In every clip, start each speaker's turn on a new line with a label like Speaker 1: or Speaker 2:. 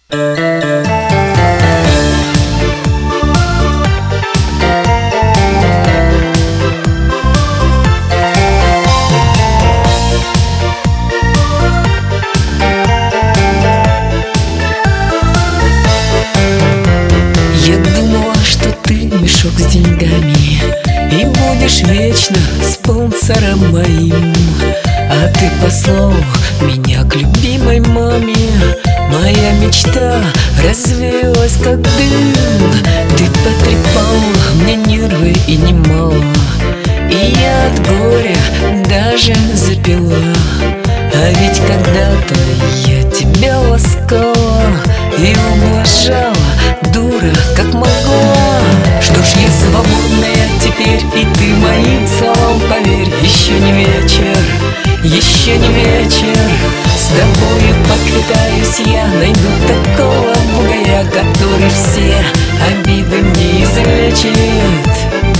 Speaker 1: Я думала, что ты мешок с деньгами и будешь вечно спонсором моим. А ты послал меня к любимой маме. Моя мечта развеялась как дым. Ты потрепал мне нервы и немало, и я от горя даже запила. А ведь когда-то я тебя ласкала и ублажала, дура, как могла. Что ж, я свободная теперь, и ты моим словам поверь. Еще не вечер, еще не вечер. С тобою поквитаюсь я, найду такого бугая, который все обиды мне излечит.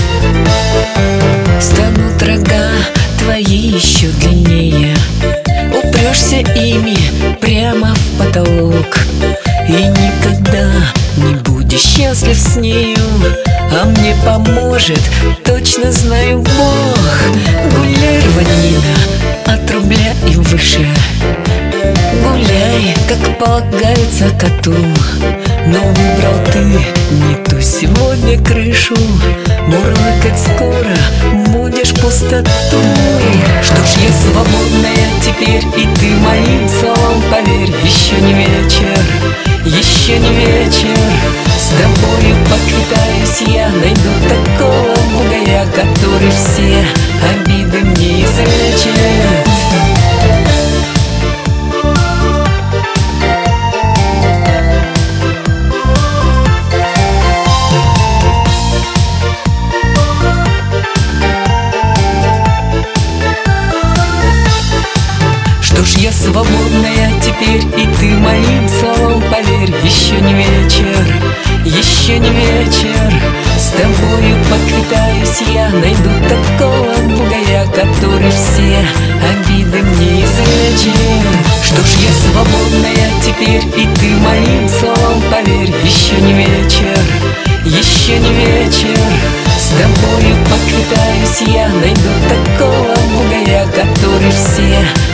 Speaker 1: Станут рога твои еще длиннее, упрешься ими прямо в потолок, и никогда не будешь счастлив с нею. А мне поможет, точно знаю, Бог. Гуляй, рванина, от рубля и выше. Гуляй, как полагается коту. Но выбрал ты не ту сегодня крышу. Мурлыкать скоро будешь пустоту. Что ж, я свободная теперь, и ты моим словам поверь. Еще не вечер, еще не вечер. С тобою поквитаюсь я, найду такого бугая, который все обиды мне излечит. Что ж, я свободная теперь, и ты моим словам поверь. Еще не вечер, еще не вечер. С тобою поквитаюсь я, найду такого бугая, который все обиды мне излечит. Что ж, я свободная теперь, и ты моим словам поверь. Еще не вечер, еще не вечер. С тобою поквитаюсь я, найду такого бугая, который все